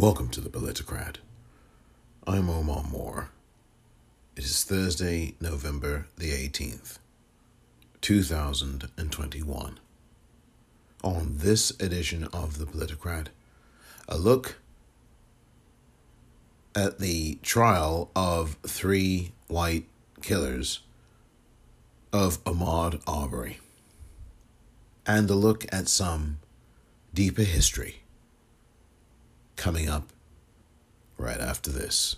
Welcome to the Politicrat. I'm Omar Moore. It is Thursday, November the 18th, 2021. On this edition of the Politicrat, a look at the trial of three white killers of Ahmaud Arbery, and a look at some deeper history coming up right after this.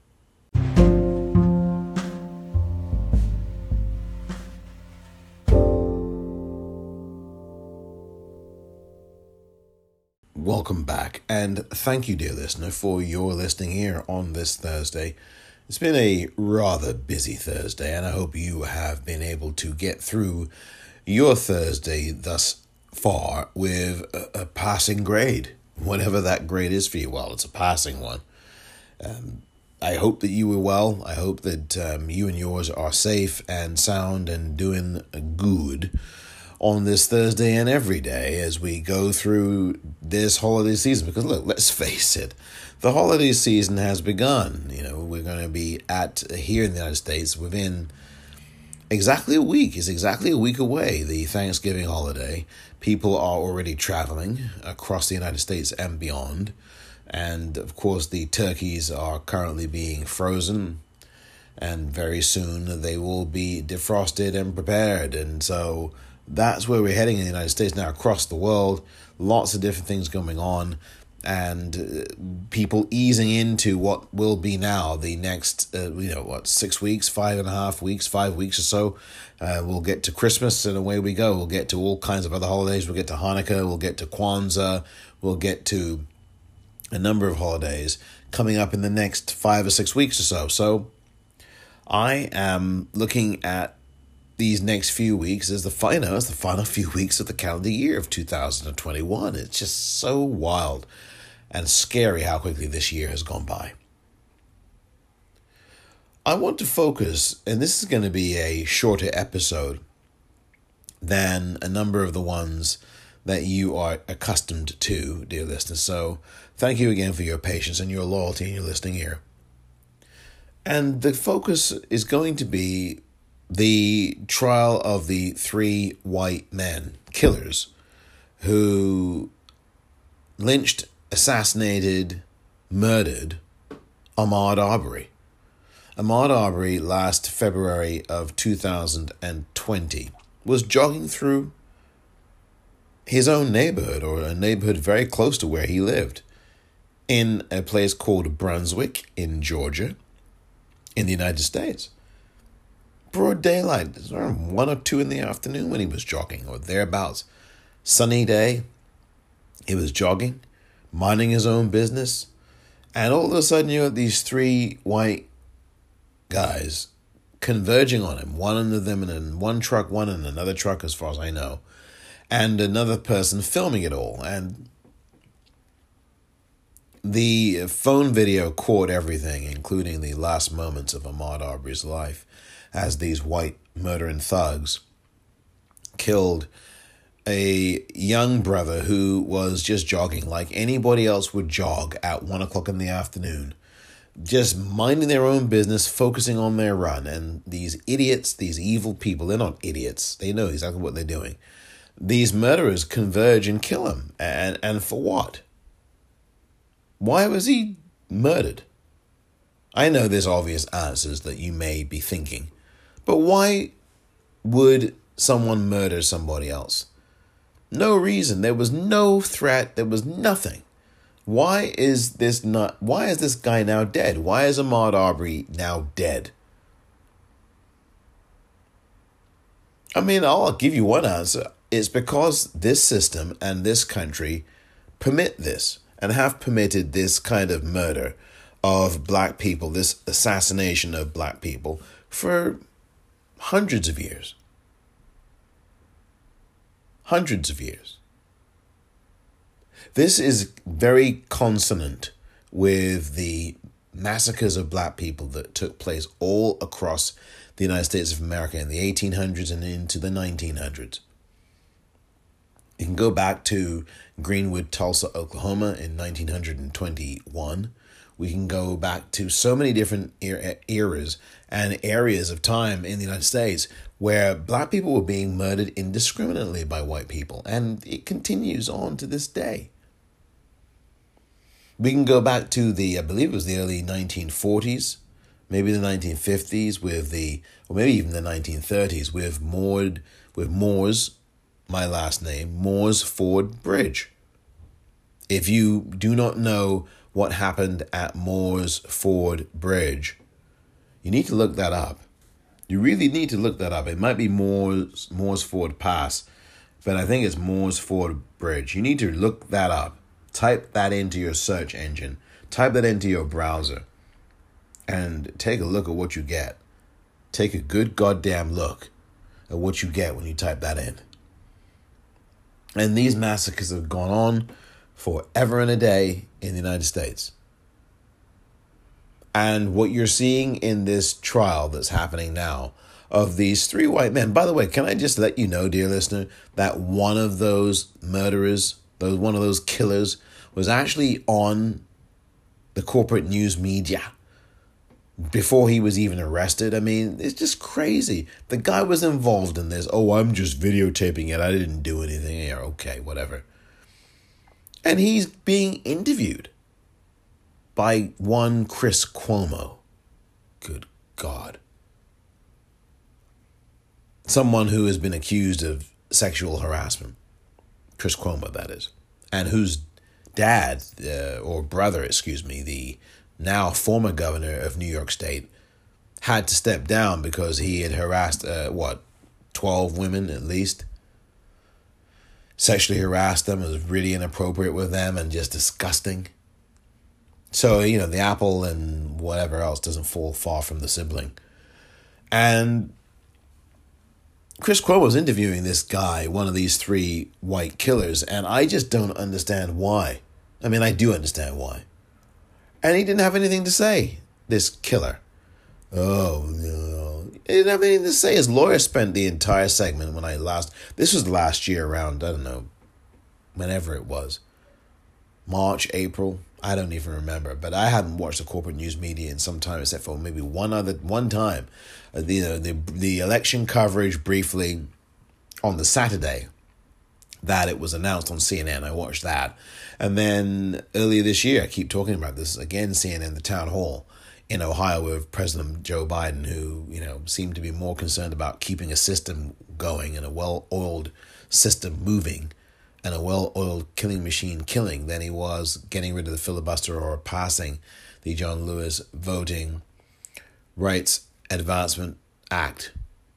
Welcome back, and thank you, dear listener, for your listening here on this Thursday. It's been a rather busy Thursday, and I hope you have been able to get through your Thursday thus far with a passing grade. Whatever that grade is for you, well, it's a passing one. I hope that you were well. I hope that you and yours are safe and sound and doing good on this Thursday and every day as we go through this holiday season. Because look, let's face it, the holiday season has begun. You know, we're going to be here in the United States within exactly a week. It's exactly a week away, the Thanksgiving holiday. People are already traveling across the United States and beyond. And, of course, the turkeys are currently being frozen. And very soon they will be defrosted and prepared. And so that's where we're heading in the United States now, across the world. Lots of different things going on. And people easing into what will be now the next, 6 weeks, 5.5 weeks, 5 weeks or so. We'll get to Christmas and away we go. We'll get to all kinds of other holidays. We'll get to Hanukkah. We'll get to Kwanzaa. We'll get to a number of holidays coming up in the next 5 or 6 weeks or so. So I am looking at these next few weeks as the final few weeks of the calendar year of 2021. It's just so wild and scary how quickly this year has gone by. I want to focus, and this is going to be a shorter episode than a number of the ones that you are accustomed to, dear listeners. So thank you again for your patience and your loyalty and your listening here. And the focus is going to be the trial of the three white men, killers, who lynched, assassinated, murdered Ahmaud Arbery. Ahmaud Arbery, last February of 2020, was jogging through his own neighborhood, or a neighborhood very close to where he lived, in a place called Brunswick in Georgia, in the United States. Broad daylight, it was around 1 or 2 in the afternoon when he was jogging, or thereabouts. Sunny day, he was jogging, minding his own business, and all of a sudden you have these three white guys converging on him, one of them in one truck, one in another truck as far as I know, and another person filming it all. And the phone video caught everything, including the last moments of Ahmaud Arbery's life, as these white murdering thugs killed a young brother who was just jogging like anybody else would jog at 1 o'clock in the afternoon, just minding their own business, focusing on their run. And these idiots, these evil people, they're not idiots. They know exactly what they're doing. These murderers converge and kill him. And for what? Why was he murdered? I know there's obvious answers that you may be thinking, but why would someone murder somebody else? No reason. There was no threat. There was nothing. Why is this guy now dead? Why is Ahmaud Arbery now dead? I mean, I'll give you one answer. It's because this system and this country permit this and have permitted this kind of murder of black people, this assassination of black people for hundreds of years. Hundreds of years. This is very consonant with the massacres of black people that took place all across the United States of America in the 1800s and into the 1900s. You can go back to Greenwood, Tulsa, Oklahoma in 1921. We can go back to so many different eras and areas of time in the United States where black people were being murdered indiscriminately by white people. And it continues on to this day. We can go back to I believe it was the early 1940s, maybe the 1950s or maybe even the 1930s with Moores, my last name, Moores Ford Bridge. If you do not know what happened at Moores Ford Bridge, you need to look that up. You really need to look that up. It might be Moores Ford Pass, but I think it's Moores Ford Bridge. You need to look that up. Type that into your search engine. Type that into your browser. And take a look at what you get. Take a good goddamn look at what you get when you type that in. And these massacres have gone on forever and a day in the United States. And what you're seeing in this trial that's happening now of these three white men. By the way, can I just let you know, dear listener, that one of those murderers, one of those killers, was actually on the corporate news media before he was even arrested. I mean, it's just crazy. The guy was involved in this. Oh, I'm just videotaping it. I didn't do anything. Yeah, okay, whatever. And he's being interviewed by one Chris Cuomo. Good God. Someone who has been accused of sexual harassment. Chris Cuomo, that is. And whose dad, or brother, the now former governor of New York State, had to step down because he had harassed, 12 women at least. Sexually harassed them, was really inappropriate with them and just disgusting. So, the apple and whatever else doesn't fall far from the sibling. And Chris Cuomo was interviewing this guy, one of these three white killers, and I just don't understand why. I mean, I do understand why. And he didn't have anything to say, this killer. Oh, no. He didn't have anything to say. His lawyer spent the entire segment this was last year around, I don't know, whenever it was. March, April, I don't even remember. But I hadn't watched the corporate news media in some time, except for maybe one time. The election coverage briefly on the Saturday that it was announced on CNN. I watched that. And then earlier this year, I keep talking about this again, CNN, the town hall in Ohio with President Joe Biden, who, seemed to be more concerned about keeping a system going and a well-oiled system moving and a well-oiled killing machine killing than he was getting rid of the filibuster or passing the John Lewis Voting Rights Advancement Act.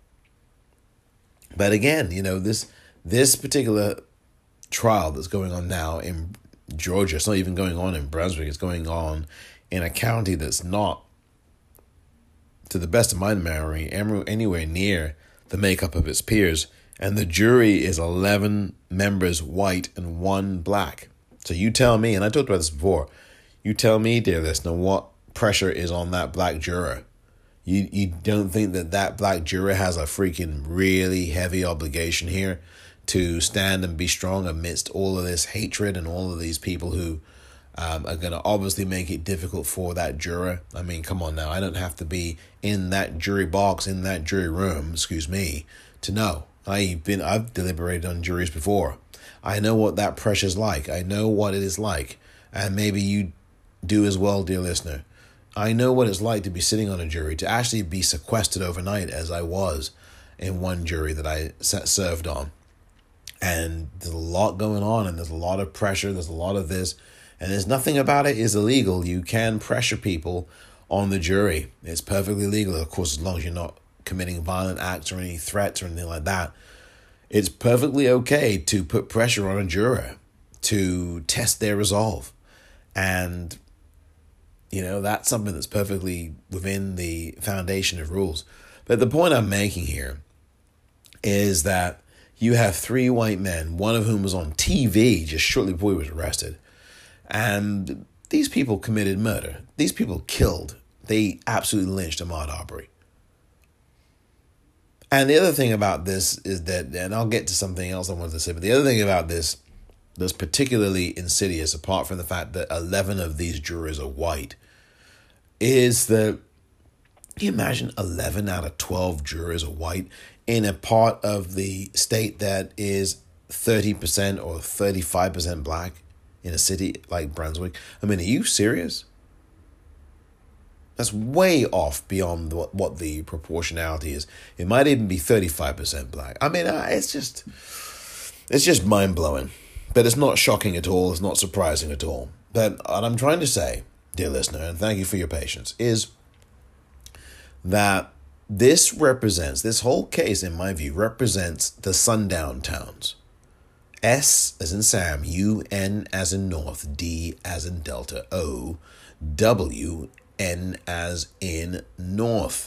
But again, this particular trial that's going on now in Georgia, it's not even going on in Brunswick, it's going on in a county that's not, to the best of my memory, anywhere near the makeup of its peers. And the jury is 11 members white and 1 black. So you tell me, and I talked about this before, you tell me, dear listener, what pressure is on that black juror. You don't think that black juror has a freaking really heavy obligation here to stand and be strong amidst all of this hatred and all of these people who are going to obviously make it difficult for that juror? I mean, come on now. I don't have to be in that jury box, in that jury room, to know. I've deliberated on juries before. I know what that pressure's like. I know what it is like. And maybe you do as well, dear listener. I know what it's like to be sitting on a jury, to actually be sequestered overnight, as I was in one jury that I served on. And there's a lot going on, and there's a lot of pressure, there's a lot of this, and there's nothing about it is illegal. You can pressure people on the jury. It's perfectly legal, of course, as long as you're not committing violent acts or any threats or anything like that. It's perfectly okay to put pressure on a juror to test their resolve. And, that's something that's perfectly within the foundation of rules. But the point I'm making here is that you have 3 white men, one of whom was on TV just shortly before he was arrested. And these people committed murder. These people killed. They absolutely lynched Ahmaud Arbery. And the other thing about this is that, and I'll get to something else I wanted to say, but the other thing about this that's particularly insidious, apart from the fact that 11 of these jurors are white, is that, can you imagine 11 out of 12 jurors are white in a part of the state that is 30% or 35% black in a city like Brunswick? I mean, are you serious? That's way off beyond what the proportionality is. It might even be 35% black. I mean, it's just mind-blowing. But it's not shocking at all. It's not surprising at all. But what I'm trying to say, dear listener, and thank you for your patience, is that this whole case, in my view, represents the sundown towns. S as in Sam, U, N as in North, D as in Delta, O, W, N as in North.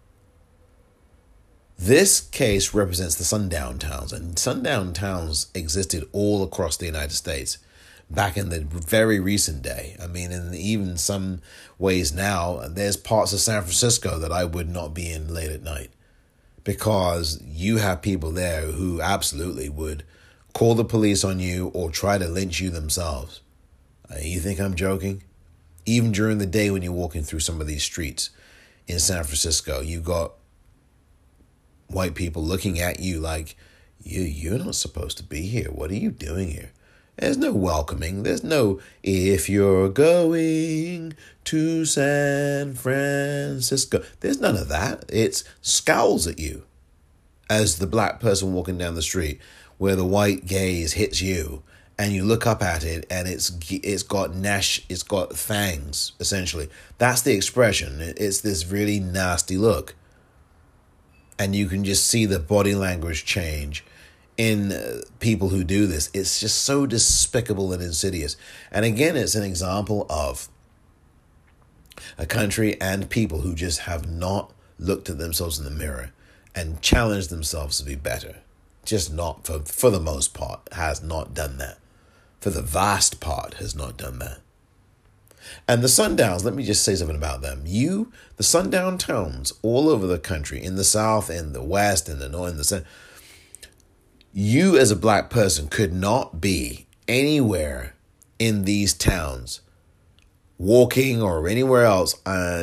This case represents the sundown towns, and sundown towns existed all across the United States back in the very recent day. I mean, in even some ways now, there's parts of San Francisco that I would not be in late at night, because you have people there who absolutely would call the police on you or try to lynch you themselves. You think I'm joking? Even during the day when you're walking through some of these streets in San Francisco, you got white people looking at you like, you're not supposed to be here. What are you doing here? There's no welcoming. There's no, if you're going to San Francisco. There's none of that. It's scowls at you as the black person walking down the street, where the white gaze hits you. And you look up at it, and it's got fangs, essentially. That's the expression. It's this really nasty look. And you can just see the body language change in people who do this. It's just so despicable and insidious. And again, it's an example of a country and people who just have not looked at themselves in the mirror and challenged themselves to be better. Just not, for the most part, has not done that. For the vast part, has not done that. And the sundowns, let me just say something about them. The sundown towns all over the country, in the South, in the West, in the North, in the South, you as a black person could not be anywhere in these towns, walking or anywhere else,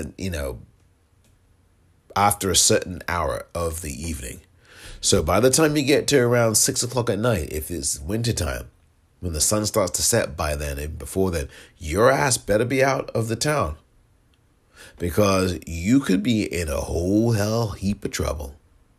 after a certain hour of the evening. So by the time you get to around 6 o'clock at night, if it's wintertime, when the sun starts to set by then and before then, your ass better be out of the town, because you could be in a whole hell heap of trouble.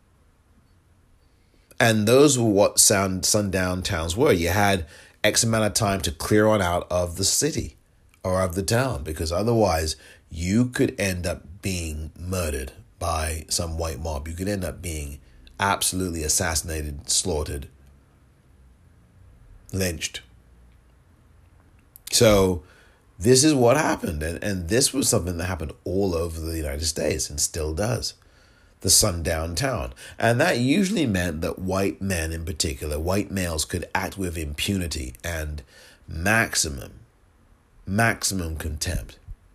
And those were what sundown towns were. You had X amount of time to clear on out of the city or of the town, because otherwise you could end up being murdered by some white mob. You could end up being absolutely assassinated, slaughtered, lynched. So this is what happened. And this was something that happened all over the United States and still does. The sundown town. And that usually meant that white men in particular, white males, could act with impunity and maximum contempt.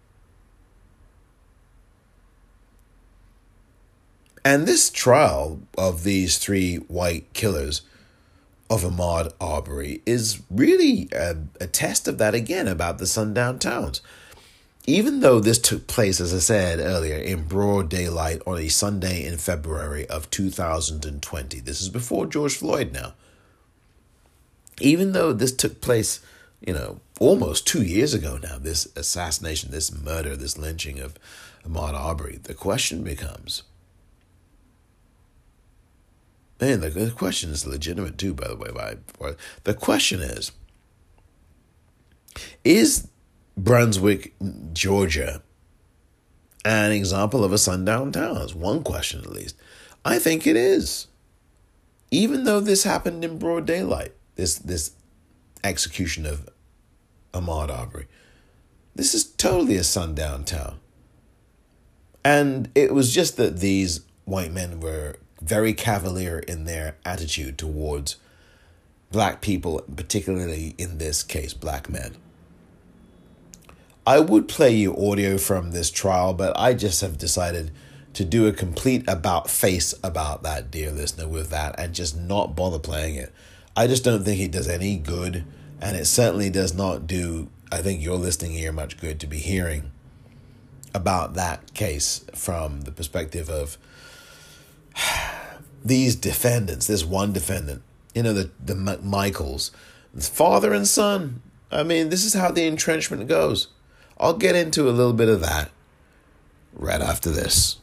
And this trial of these three white killers of Ahmaud Arbery is really a test of that again about the sundown towns. Even though this took place, as I said earlier, in broad daylight on a Sunday in February of 2020, this is before George Floyd now. Even though this took place, almost 2 years ago now, this assassination, this murder, this lynching of Ahmaud Arbery, the question becomes, and the question is legitimate too, by the way. The question is Brunswick, Georgia, an example of a sundown town? That's one question at least. I think it is. Even though this happened in broad daylight, this execution of Ahmaud Arbery, this is totally a sundown town. And it was just that these white men were very cavalier in their attitude towards black people, particularly in this case, black men. I would play you audio from this trial, but I just have decided to do a complete about face about that, dear listener, with that and just not bother playing it. I just don't think it does any good, and it certainly does not do, I think, your listening ear much good to be hearing about that case from the perspective of these defendants, this one defendant, the McMichaels, father and son. I mean, this is how the entrenchment goes. I'll get into a little bit of that right after this.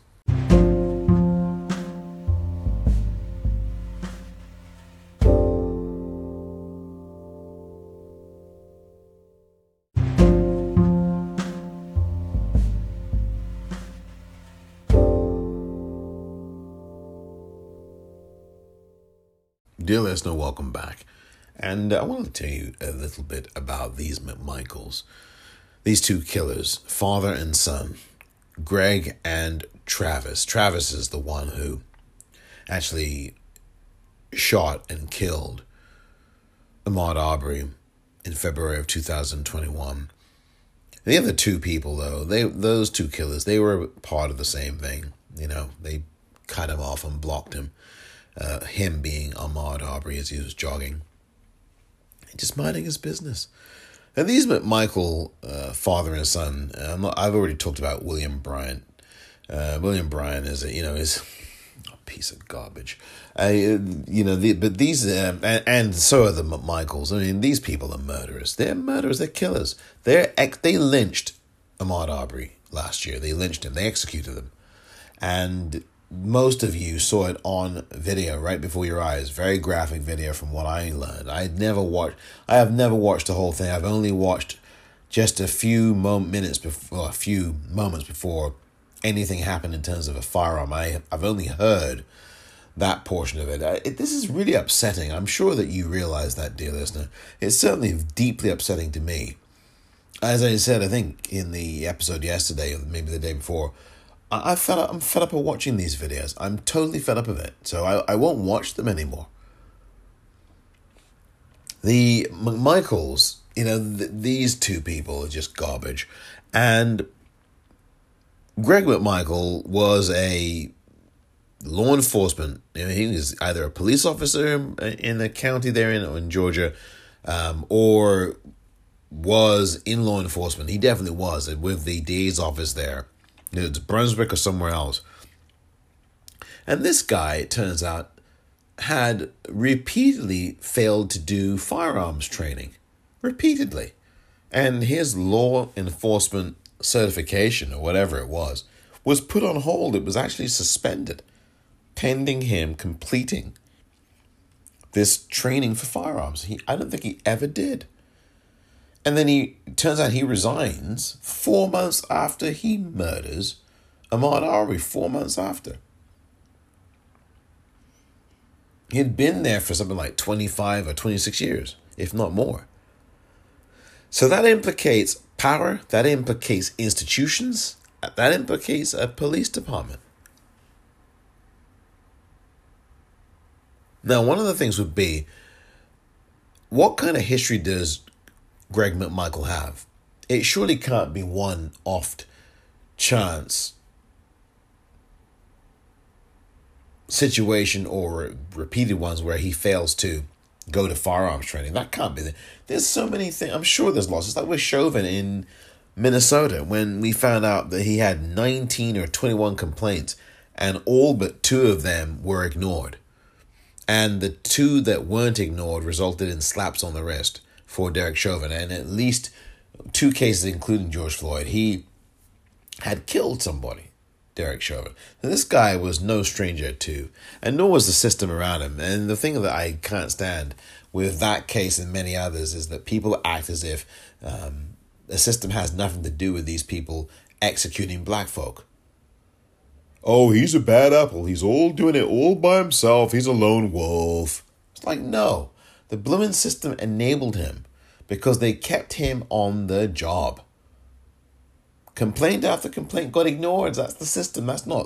Dear listener, welcome back. And I want to tell you a little bit about these McMichaels. These two killers, father and son, Greg and Travis. Travis is the one who actually shot and killed Ahmaud Arbery in February of 2021. The other two people, though, those two killers, they were part of the same thing. They cut him off and blocked him. Him being Ahmaud Arbery as he was jogging, just minding his business. And these McMichael, father and son, I've already talked about William Bryant. William Bryant is is a piece of garbage. But these and so are the McMichaels. I mean, these people are murderers. They're murderers. They're killers. They lynched Ahmaud Arbery last year. They lynched him. They executed him, and most of you saw it on video right before your eyes. Very graphic video from what I learned. I have never watched the whole thing. I've only watched just a few moments before anything happened in terms of a firearm. I've only heard that portion of it. This is really upsetting. I'm sure that you realize that, dear listener. It's certainly deeply upsetting to me. As I said, I think in the episode yesterday, or maybe the day before, I'm fed up of watching these videos. I'm totally fed up of it. So I won't watch them anymore. The McMichaels, these two people are just garbage. And Greg McMichael was a law enforcement. He was either a police officer in the county there in Georgia, or was in law enforcement. He definitely was with the DA's office there. It's Brunswick or somewhere else. And this guy, it turns out, had repeatedly failed to do firearms training. Repeatedly. And his law enforcement certification, or whatever it was put on hold. It was actually suspended, pending him completing this training for firearms. I don't think he ever did. And then turns out he resigns 4 months after he murders Ahmaud Arbery, 4 months after. He had been there for something like 25 or 26 years, if not more. So that implicates power, that implicates institutions, that implicates a police department. Now, one of the things would be, what kind of history does Greg McMichael have? It surely can't be one oft chance situation or repeated ones where he fails to go to firearms training. That can't be. There's so many things. I'm sure there's lots. It's like with Chauvin in Minnesota, when we found out that he had 19 or 21 complaints and all but 2 of them were ignored. And the 2 that weren't ignored resulted in slaps on the wrist for Derek Chauvin, and at least 2 cases, including George Floyd, he had killed somebody, Derek Chauvin. Now, this guy was no stranger to, and nor was the system around him. And the thing that I can't stand with that case and many others is that people act as if the system has nothing to do with these people executing black folk. Oh, he's a bad apple. He's all doing it all by himself. He's a lone wolf. It's like, no. The blooming system enabled him because they kept him on the job. Complaint after complaint got ignored. That's the system. That's not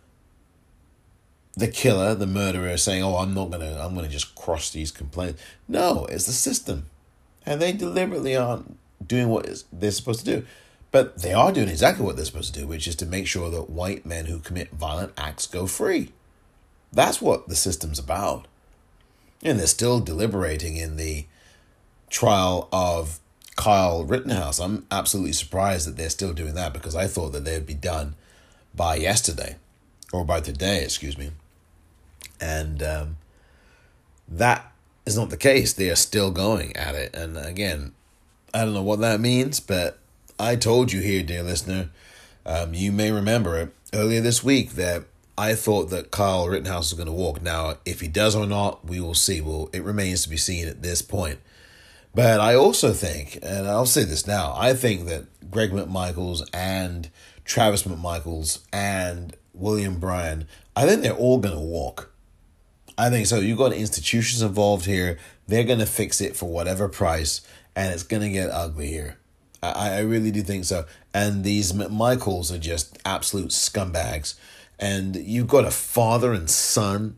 the killer, the murderer saying, "Oh, I'm gonna just cross these complaints." No, it's the system, and they deliberately aren't doing what they're supposed to do. But they are doing exactly what they're supposed to do, which is to make sure that white men who commit violent acts go free. That's what the system's about. And they're still deliberating in the trial of Kyle Rittenhouse. I'm absolutely surprised that they're still doing that, because I thought that they'd be done by yesterday, or by today, excuse me. And that is not the case. They are still going at it. And again, I don't know what that means, but I told you here, dear listener, you may remember it earlier this week, that I thought that Kyle Rittenhouse was going to walk. Now, if he does or not, we will see. Well, it remains to be seen at this point. But I also think, and I'll say this now, I think that Greg McMichaels and Travis McMichaels and William Bryan, I think they're all going to walk. I think so. You've got institutions involved here. They're going to fix it for whatever price, and it's going to get ugly here. I really do think so. And these McMichaels are just absolute scumbags. And you've got a father and son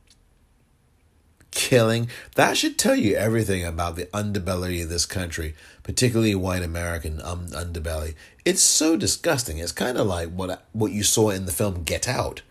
killing. That should tell you everything about the underbelly of this country, particularly white American underbelly. It's so disgusting. It's kind of like what you saw in the film Get Out.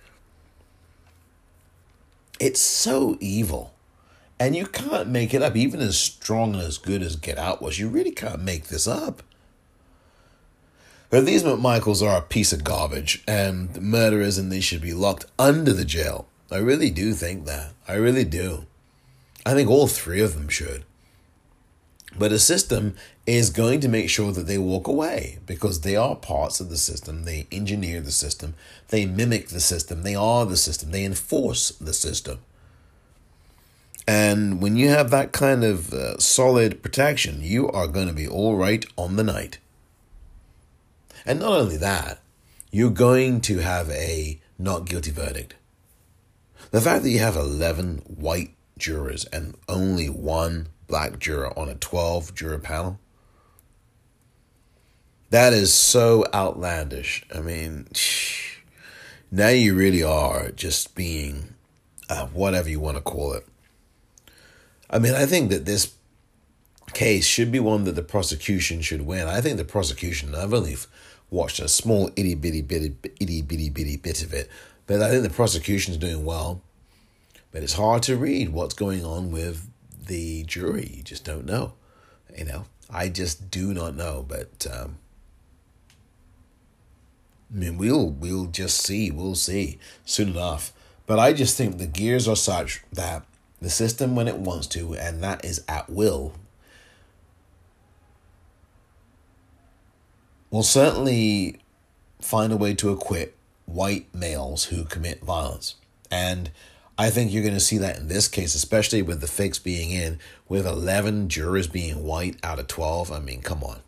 It's so evil. And you can't make it up. Even as strong and as good as Get Out was, you really can't make this up. But these McMichaels are a piece of garbage and murderers, and they should be locked under the jail. I really do think that. I really do. I think all three of them should. But the system is going to make sure that they walk away, because they are parts of the system. They engineer the system. They mimic the system. They are the system. They enforce the system. And when you have that kind of solid protection, you are going to be all right on the night. And not only that, you're going to have a not guilty verdict. The fact that you have 11 white jurors and only one black juror on a 12-juror panel, that is so outlandish. I mean, now you really are just being whatever you want to call it. I mean, I think that this case should be one that the prosecution should win. I think the prosecution, I've only watched a small itty bitty bit of it, but I think the prosecution's doing well. But it's hard to read what's going on with the jury. You just don't know. I just do not know. But I mean, we'll just see. We'll see soon enough. But I just think the gears are such that the system, when it wants to, and that is at will certainly find a way to acquit white males who commit violence. And I think you're going to see that in this case, especially with the fix being in, with 11 jurors being white out of 12. I mean, come on.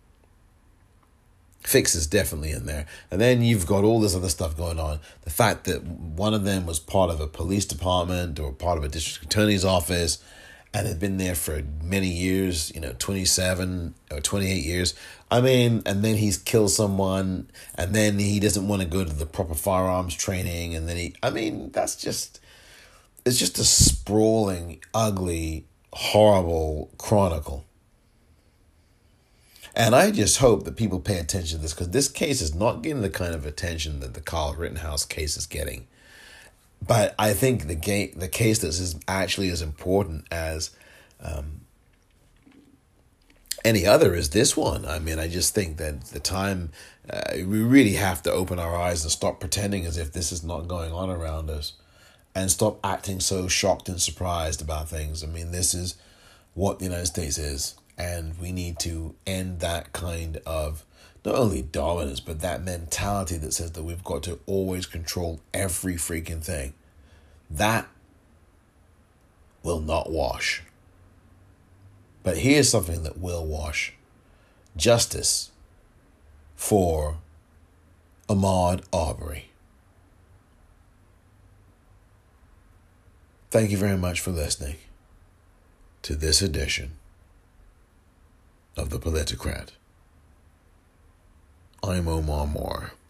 Fix is definitely in there. And then you've got all this other stuff going on. The fact that one of them was part of a police department or part of a district attorney's office and had been there for many years, 27 or 28 years. I mean, and then he's killed someone, and then he doesn't want to go to the proper firearms training, and then it's just a sprawling, ugly, horrible chronicle. And I just hope that people pay attention to this, because this case is not getting the kind of attention that the Kyle Rittenhouse case is getting. But I think the case that is actually as important as any other is this one. I mean, I just think that the time, we really have to open our eyes and stop pretending as if this is not going on around us, and stop acting so shocked and surprised about things. I mean, this is what the United States is, and we need to end that kind of not only dominance, but that mentality that says that we've got to always control every freaking thing. That will not wash. But here's something that will wash. Justice for Ahmaud Arbery. Thank you very much for listening to this edition of The Politicrat. I'm Omar Moore.